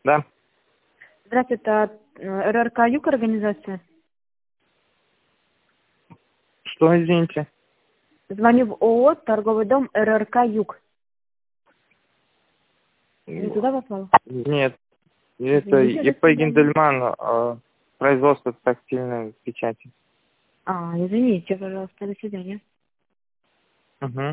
Да. Здравствуйте, это РРК «Юг» организация. Что, извините? Звоню в ООО «Торговый дом РРК «Юг». Не туда попала? Нет. Это Извините, до ИП свидания. Гиндельман, производство тактильной печати. Извините, пожалуйста, до свидания. Угу.